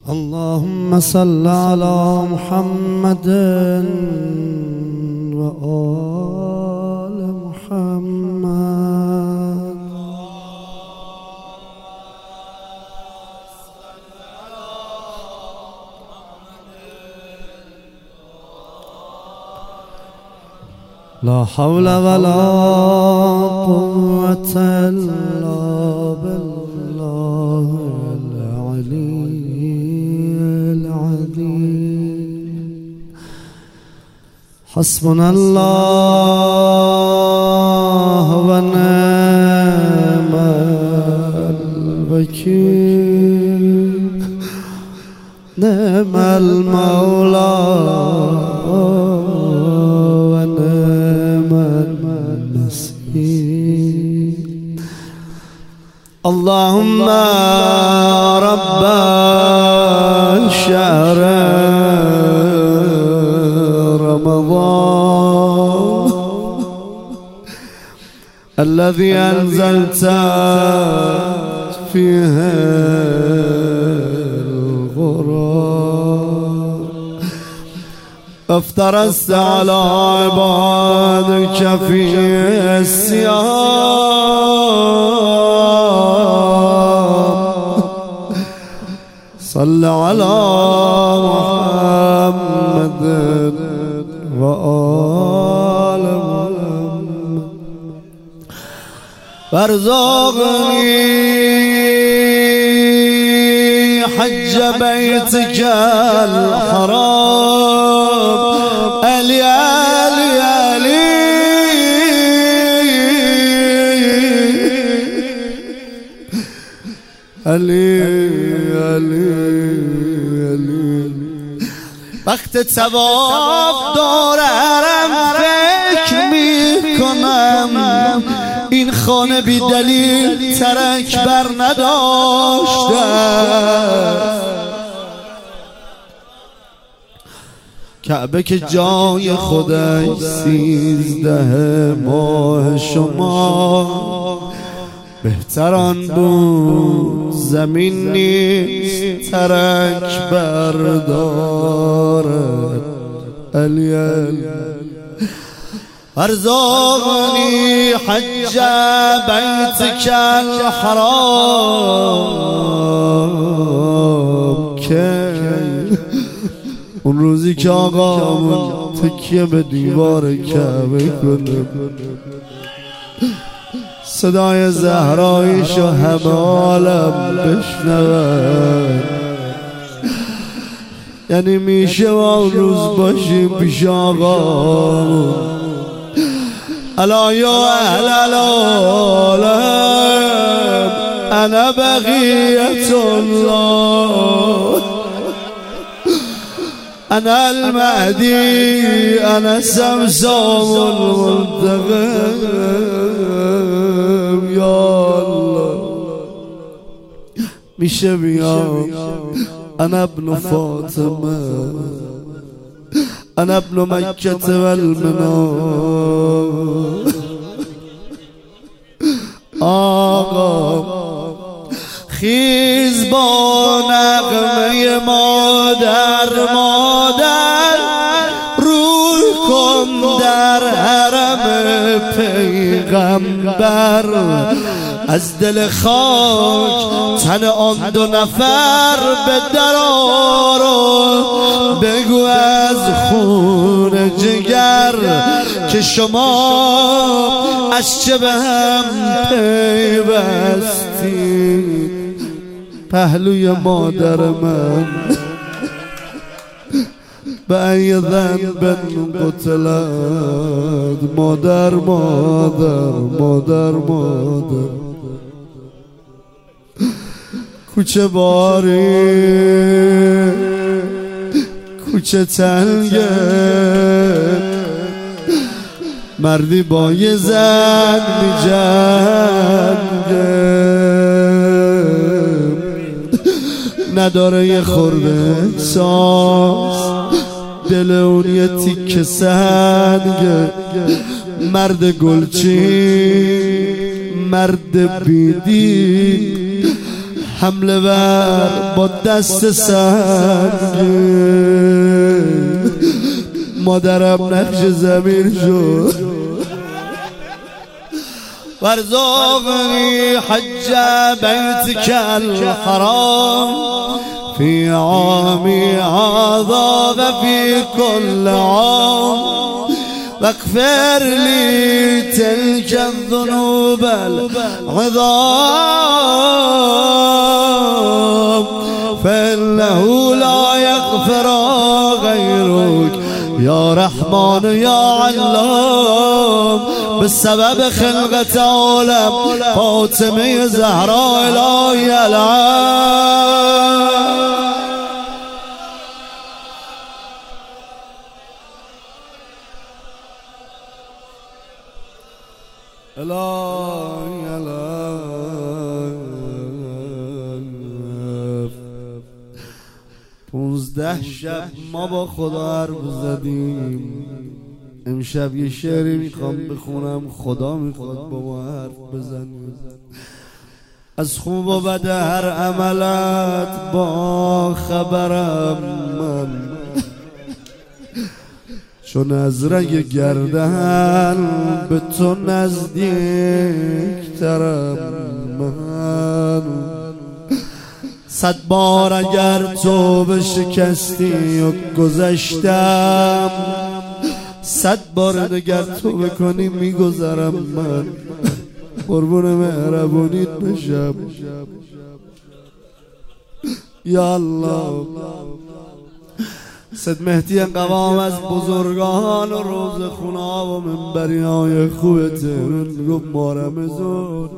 اللهم صل على محمد وآل محمد. لا حول ولا قوة إلا بالله العلي العظيم. حسبنا الله ونعم الوكيل، نعم المولى ونعم النصير. اللهم رب شهر رمضان الذي أنزلت فيه القرآن، افترست على عبادك فيه الصيام. صل على محمد وآل محمد وارزقني حج بيتك الحرام. علي علي علي علي علي علي. وقت طواف دارم فکر میکنم این خانه بی دلیل ترک بر نداشته. کعبه که جای خودش 13 ماه شما، بهتر آن بود زمین نیست ترک بردارد. علی علی ارزقنی حج بیتک الحرام. که اون روزی که آقامون تکیه به دیوار کعبه کنه، صدای زهرایشو همه عالم بشنون، یعنی میشه ما اون روز باشیم پیش آقامون. الا یا اهل العالم انا بقیت الله، انا المهدی انا سمسام المنتقم. یا الله میشه بیام انا ابن فاطمه انا ابن مکه والمنار. آقا خیز با نغمه مادر مادر، روی کن در حرم پیغمبر. از دل خاک تن آن 2 نفر به در آرو، بگو از خون جگر که شما از چه به هم پیوستید. پهلوی مادر من به ای ذنب قتلت. مادر مادر مادر مادر کوچه باری کوچه تنگه، مردی با یه زن می جنگه، نداره یه خورده احساس، دل اون یه تیکه سنگه. مرد گلچین مرد بیدی حمله ور با دست سنگین مادرم نقش زمین شد وارزقني حج بيتك الحرام في عامي هذا وفي كل عام واغفر لي تلك الذنوب العظام فإنه لا يغفر غيرك يا رحمن يا علام بسبب خلقة عالم فاطمه زهراء الهی العالم الهی العالم 15 شب ما با خدا حرف زدیم امشب یه شعری میخوام بخونم خدا میخواد با ما حرف بزنیم از خوب و بد هر عملت با خبرم من چون از رنگ گردن به تو نزدیکترم من 100 بار اگر تو به شکستی و گذشتم 100 بار اگر تو بکنی میگذرم من قربون مهربونیت بشم یا الله سید مهدی قوام از بزرگان و روزخونا و منبری های خوب تهران گفت ما رمضان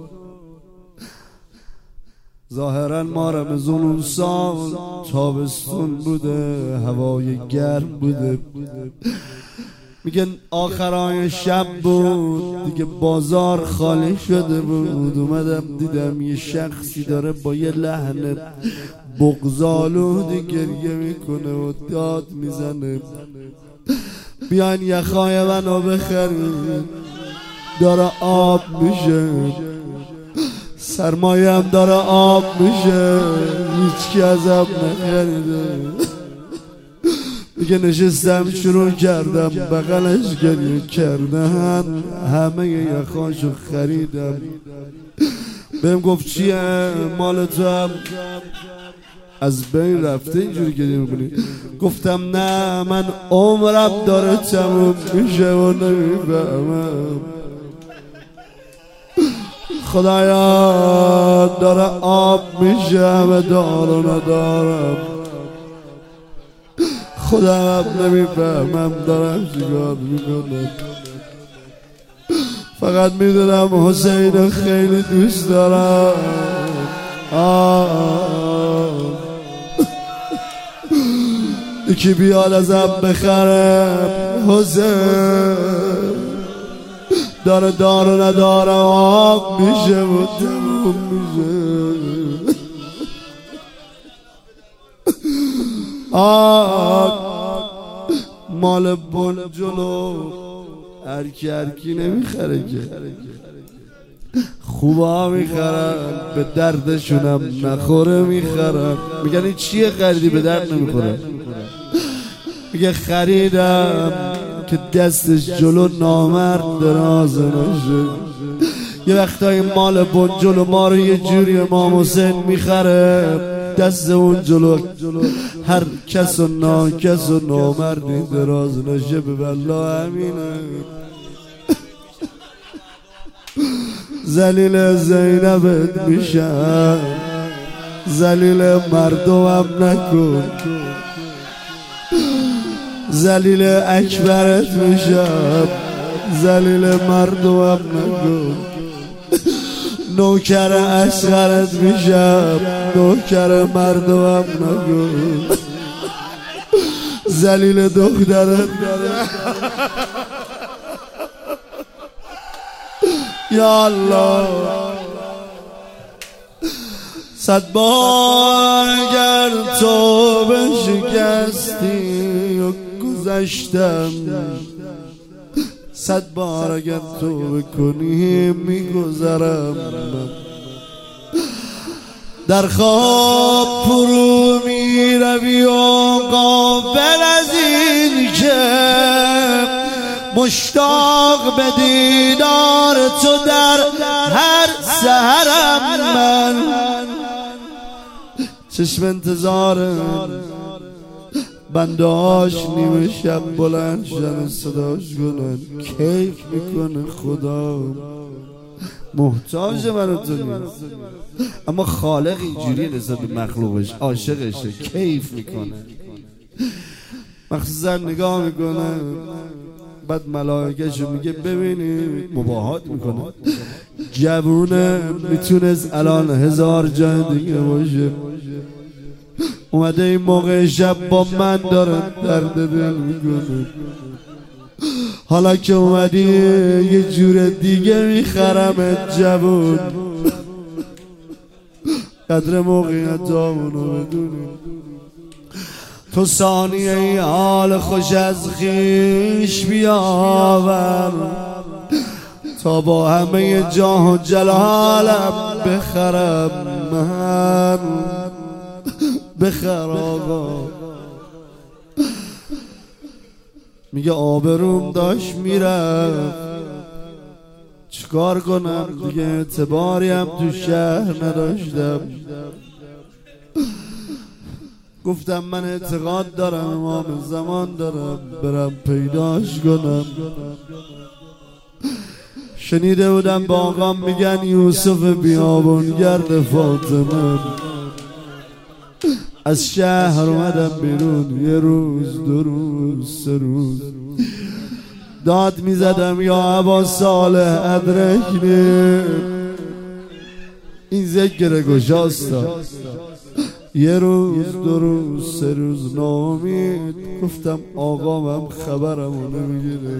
ظاهرا ما رمضان اون سال تابستون بوده هوای گرم بوده میگن آخرای شب بود دیگه بازار خالی شده بود اومدم دیدم یه شخصی داره با یه لحن بغض‌آلود گریه میکنه و داد میزنه بیاین یخای منو بخرید داره آب میشه سرمایه هم داره آب میشه هیچکی ازم نخریده دیگه نشستم شروع کردم بغلش گریه کردن همه یخاشو خریدم بهم گفت چیه مال تو هم از بین رفته اینجوری گریه میکنی گفتم نه من عمرم داره تموم میشه و نمیفهمم خدایا داره آب میشه همه دارو ندارم خودم نمیفهمم دارم چیکار میکنم فقط میدونم حسین خیلی دوست دارم یکی بیاد ازم بخرم حسین داره دارو نداره آب میشه و تموم میشه مال بن جلو هرکی نمیخره که خوبا میخرن به دردشونم نخوره میخرن میگن این چیه خریدی به درد نمیخوره میگه خریدم که دستش جلو نامرد دراز نشه یه وقتای مال بن جلو ما رو یه جوری امام حسین میخره دست اون جلو هر کس و ناکس و نامردی دراز نشه به والله امینه ذلیل زینبت میشم ذلیل مردمم نکن ذلیل اکبرت میشم ذلیل مردمم نکن نوکر اصغرت میشم نوکر مردمم نکن ذلیل دخترت یا الله 100 بار اگر تو به شکستی و گذشتم 100 بار اگر تو بکنی میگذرم در خواب فرو می روی و غافل از این که مشتاق به دیدار تو در هر سحرم من چشم انتظارم بندهاش نیمه شب بلند شدن صداش کنن کیف میکنه خدا محتاج من تو نیست اما خالق اینجوری نسبت به مخلوقش عاشقشه کیف میکنه مخصوصا نگاه میکنه بعد ملائکه‌شو میگه ببینید مباهات میکنه جوونه میتونست الان 1000 جای دیگه باشه اومده این موقع شب با من داره درد دل میکنه حالا که اومدی یه جور دیگه میخرمت جوون قدر موقعیت همونو بدونی تو ثانیه ای حال خوش از خیش بیاور تا با همه جاه و جلالم بخرم من بخر آقا میگه آبروم داشت میرفت چیکار کنم دیگه اعتباری هم تو شهر نداشتم گفتم من اعتقاد دارم امام زمان دارم برم پیداش کنم شنیده بودم با آقام میگن یوسف بیابونگرد فاطمه از شهر اومدم بیرون یه روز 2 روز 3 روز داد میزدم یا ابا صالح ادرکنی این ذکر گشاستا یه روز 2 روز 3 روز ناامید گفتم آقام خبرمو نمیگیره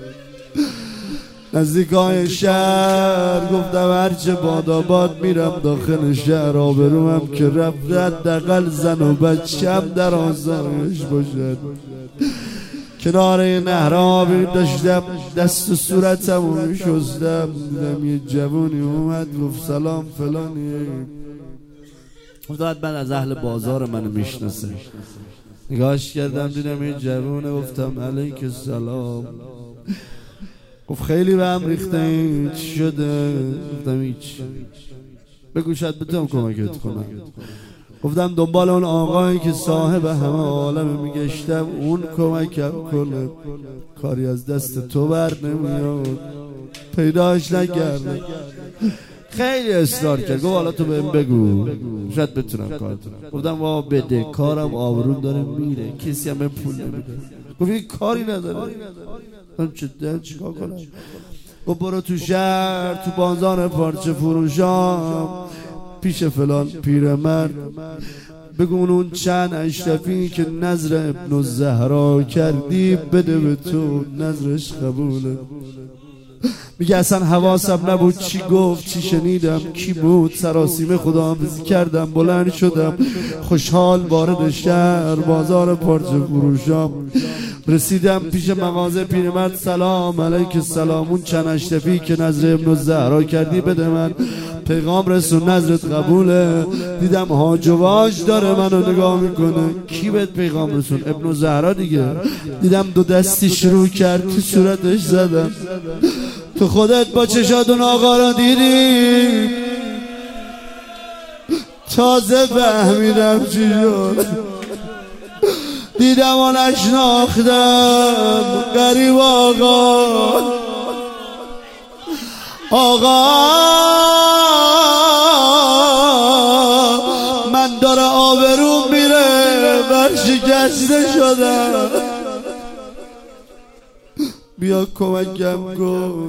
نزدیکای شهر گفتم هرچه باد میرم داخل شهر آبرومم که رفت حداقل زن و بچم در آزارش باشد کنار نهر آبی داشتم دست و صورتمو میشستم دیدم یه جوونی اومد گفت سلام فلانی گفت بعد از اهل بازار منو میشناسه نگاهش کردم دیدم یه جوونه گفتم علیک السلام گفت خیلی به هم ریخته این چی شده گفتم هیچ بگو شاید بتونم کمکت کنم گفتم دنبال اون آقایی که صاحب همه عالم میگشتم اون کمکم کنه کاری از دست تو بر نمیاد پیداش نکردم خیلی اصرار کرد گفت حالا تو بهم بگو شاید بتونم کار کنم گفتم وا بده کارم آبرون داره میره کسی هم پول نمیده گفت این کاری نداره من چیکار کنم گفت برو تو شهر تو بازار پارچه فروشام پیش فلان پیرمرد بگو اون چند اشرفی که نظر ابن الزهرا کردی بده به تو نظرش قبوله میگه اصلا حواسم نبود چی گفت چی شنیدم کی بود سراسیمه خداحافظی کردم بلند شدم خوشحال وارد شهر بازار پارچه فروشام رسیدم پیش مغازه پیرمرد سلام علیک السلام اون چند اشرفی که نظر ابن الزهرا کردی بده من پیغام رسون نظرت قبوله دیدم حاج و واج داره منو نگاه میکنه کی بهت پیغام رسون ابن الزهرا دیگه دیدم 2 دستی شروع کرد تو صورتش زدم تو خودت با چشات اون آقا رو دیدی تازه فهمیدم چی شد دیدم و نشناختم غریب آقا من داره آبروم میره برشکسته شدم بیا کمکم کن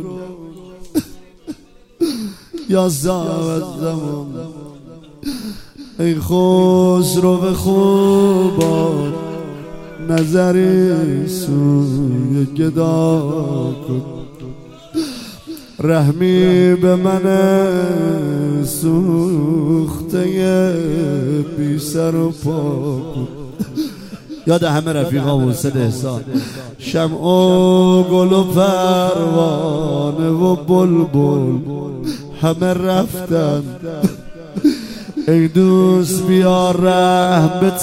یا صاحب زمان ای خسرو خوبان نظری سوی گدا کن رحمی به من سوخته بی سر و پا کن یاد همه رفیقا حسین احسان شمع و گل و پروانه و بلبل همه رفتن ای دوست بیا رحم به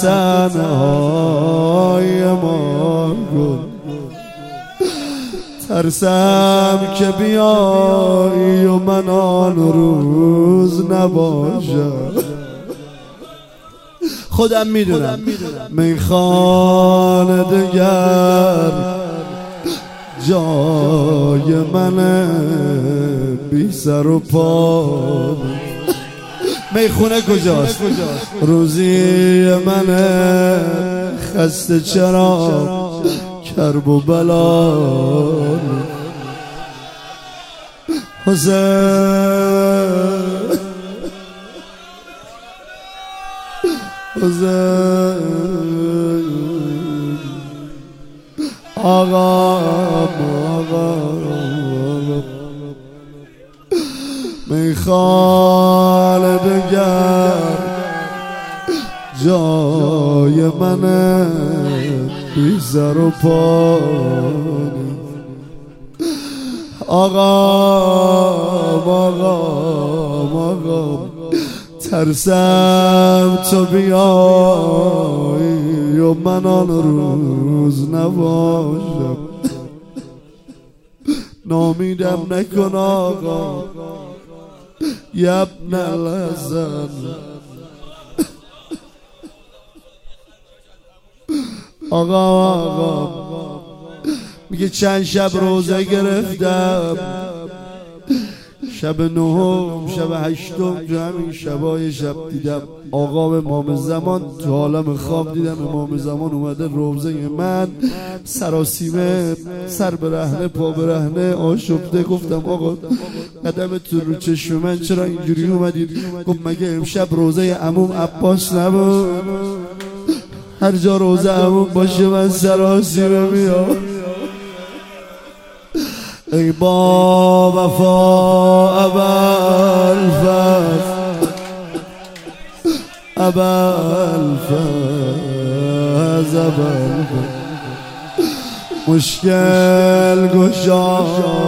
تنهای ما کن، ترسم که بیایی و من آن روز نباشم. خودم میدونم میخانه دگر جای من بی سر و پا، میخونه کجاست؟ روزی من خسته چرا کرب و بلا. آقا میخواد دگر جای من بی سر و پا. آقا ترسم تو بیایی و من آن روز نباشم. نامیدم نکن آقا یبن الحسن. آقا میگه چند شب روزه گرفتم، شب نهم، شب هشتم، تو همین شبای شب دیدم آقا امام زمان تو عالم خواب دیدم امام زمان اومده روزه من سراسیمه، سر برهنه پا برهنه آشفته. گفتم آقا قدم تو رو چشم من چرا اینجوری اومدید؟ گفت مگه امشب روزه عموم عباس نبود؟ هر جا روزه عموم باشه من سراسیمه میام. ای با وفا ابوالفضل مشکل گشا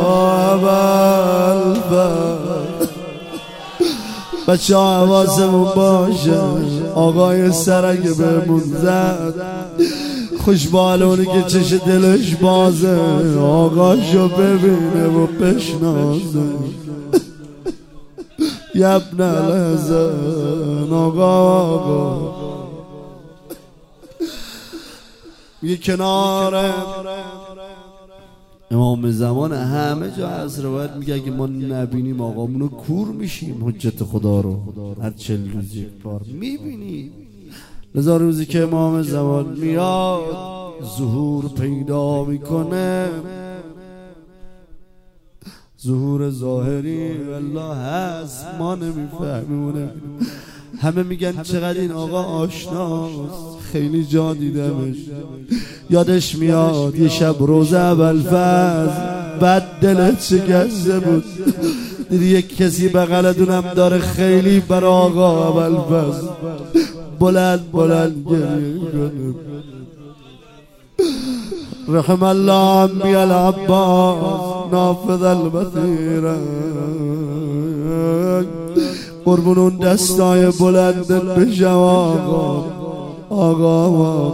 ابوالفضل. بچه ها حواسمون باشه، آقای سرک بهمون زد خوشبالونی که چش دلش بازه آقاشو ببینه و بشناسه. یبن الحسن آقا یه کنار امام زمان همه جا از روایت میگه اگه ما نبینیم آقامونو کور میشیم. حجت خدا رو هر 40 روز یک بار میبینیم. لذا روزی که امام زمان میاد ظهور پیدا میکنه، ظهور ظاهری والله هست ما نمیفهمونه. همه میگن چقدر این آقا آشناست، خیلی جا دیدمش. یادش میاد یه شب روزه ابوالفضل بد دلت شکسته بود، دیدی یک کسی بغلتونم داره خیلی برای آقا ابوالفضل بلند گریه کنه. رحم الله عمی العباس نافذ البصیره. قربون اون دستای بلندت بشم آقا.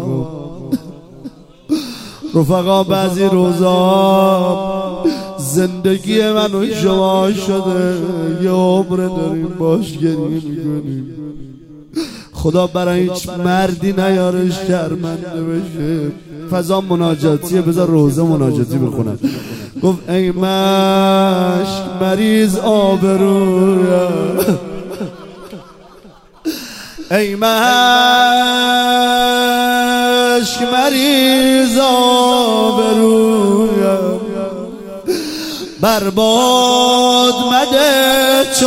رفقا بعضی روزا زندگی من و شما شده یه عمر داریم باش گریه میکنیم. خدا برای هیچ مردی نیاره شرمنده بشه. فضا مناجاتیه، بذار روزه مناجاتی بخونم. گفت ای مشک مریض آبرویا، ای مشک مریض آبرویا، برباد مده چو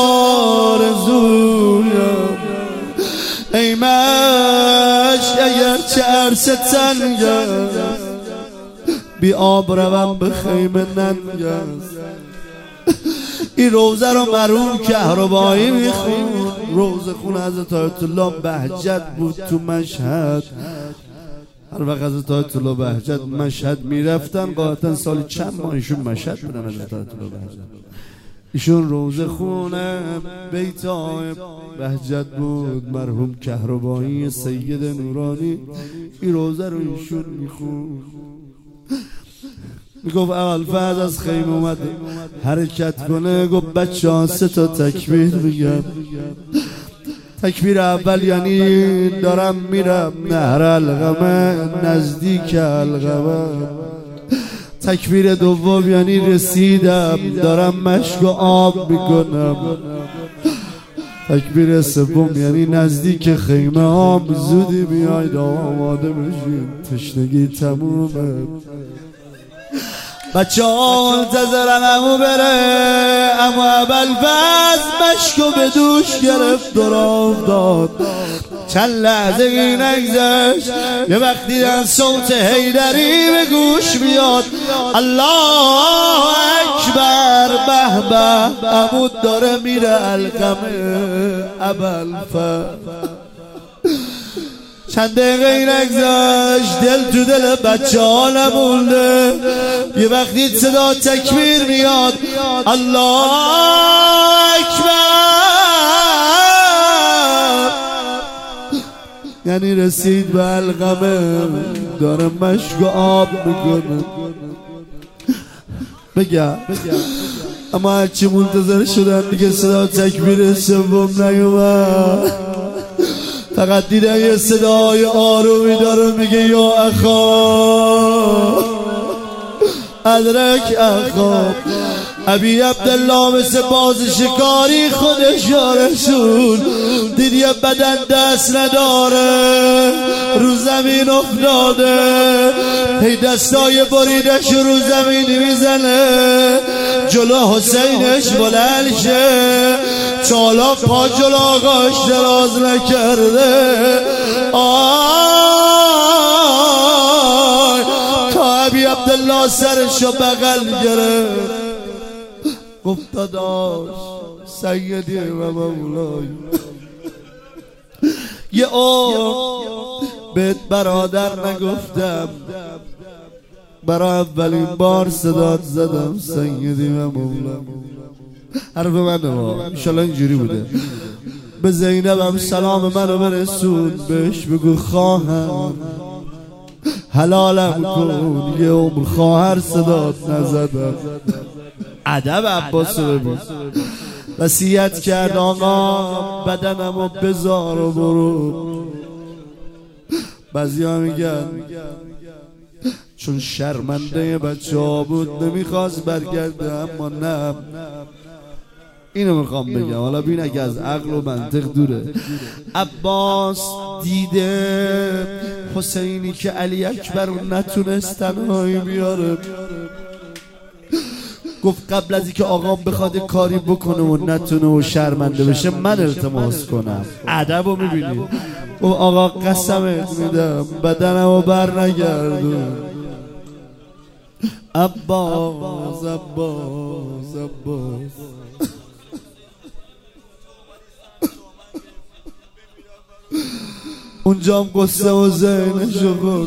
آرزویا. ای مشک اگرچه عرصه تنگه بی آب روم به خیمه ننگست. این روزه رو مرحوم کهربایی میخون، روزه خون حضرت آیت الله بهجت بود تو مشهد. هر وقت حضرت آیت الله بهجت مشهد میرفتن قاعدتا سالی چند ماه ایشون مشهد بودن. حضرت آیت الله بهجت ایشون روزه خونه بیتای بهجت بود، مرحوم کهربایی سید نورانی این روزه رو ایشون میخوند. میگفت اول فرد از خیمه اومده حرکت کنه، گفت بچه ها 3 تا تکبیر بگم. تکبیر اول یعنی دارم میرم نهر القمه، نزدیک القمه. تکبیر دوم یعنی رسیدم دارم مشک و آب میکنم. تکبیر سوم یعنی نزدیک خیمه هم، زودی بیاید آماده بشین تشنگی تمومه. بچه ها منتظرن امو بره، اما ابوالفضل مشکو به دوش گرفت و راه داد. چند لحظه این نگذشت یه وقتی دیدن صوت حیدری به گوش بیاد، الله اکبر به به عمود داره میره القمه ابوالفضل. چند دقیقه این نگذشت دل تو دل بچه ها نمونده، یه وقتی صدا تکبیر میاد الله اکبر، یعنی رسید به القمه داره مشک و آب میکنه. بگم اما هرچی منتظر شدن دیگه صدا تکبیر سوم نیومد، فقط دیدن یه صدای آرومی داره میگه یا اخا ادرک اخا. ابی عبدالله مثل باز شکاری خودش یا رسول دید یه بدن دست نداره رو زمین افتاده، هی دستای بریدش رو زمین میزنه، جلو حسینش بلند شه، چالا پا جلو آقاش دراز نکرده. آی تا ابی عبدالله سرشو بغل گرفت، گفت داداش سیدی و مولای، یه بهت برادر نگفتم، برای اولین بار صدات زدم سیدی و مولای. حرف منه ما انشالله اینجوری بوده. به زینبم سلام منو برسون، بهش بگو خواهم حلالم کن، یه عمر خواهر صدات نزدم. ادب عباس رو ببین، وصیت کرد آقا بدنمو بذار و برو. بعضی ها میگن چون شرمنده بچه ها بود نمیخواست برگرده، اما نه اینو میخوام بگم، حالا بین اگه از عقل و منطق دوره. عباس دیده حسینی که علی اکبر نتونست تنهایی بیاره، گفت قبل از اینکه آقام بخواد کاری بکنه و نتونه و شرمنده بشه من التماس کنم. ادب رو میبینی؟ گفت آقا قسمت میدم بدنمو بر نگردون. عباس عباس عباس اونجام قصه و ذهنشو خورد.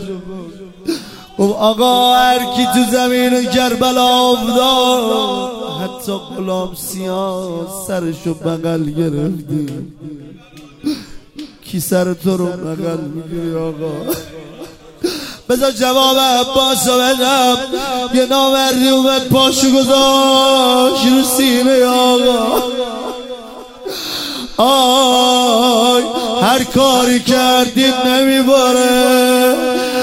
آقا هر کی تو زمین کربلا افتاد، حتی غلام سیاه سرشو بغل گرفتی. کی سر تو رو بغل میگیری آقا؟ بذار جواب عباس رو بدم. یه نامردی اومد پاشو گذاشت رو سینه آقا. آی هر کاری کردید نمیباره،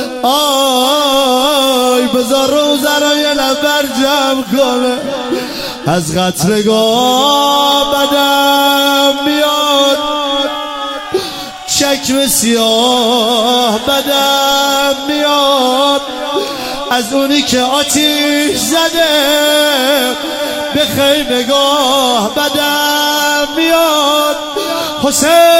آی بذار روزه رو یه نفر جمع کنه. از قطرگاه بدم میاد، چکم سیاه بدم میاد، از اونی که آتیش زده به خیمگاه بدم میاد. حسین